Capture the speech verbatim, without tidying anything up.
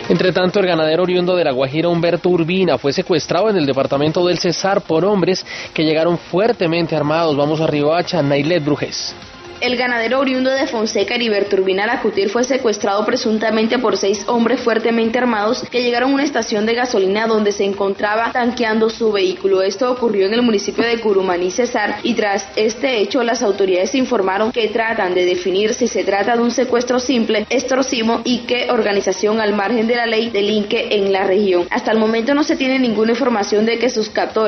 Entre tanto, el ganadero oriundo de La Guajira, Humberto Urbina, fue secuestrado en el departamento del Cesar por hombres que llegaron fuertemente armados. Vamos a Riohacha, Nailet Brujés. El ganadero oriundo de Fonseca, Heriberto Urbina Lacutir, fue secuestrado presuntamente por seis hombres fuertemente armados que llegaron a una estación de gasolina donde se encontraba tanqueando su vehículo. Esto ocurrió en el municipio de Curumaní, Cesar, y tras este hecho las autoridades informaron que tratan de definir si se trata de un secuestro simple, extorsivo y qué organización al margen de la ley delinque en la región. Hasta el momento no se tiene ninguna información de que sus captores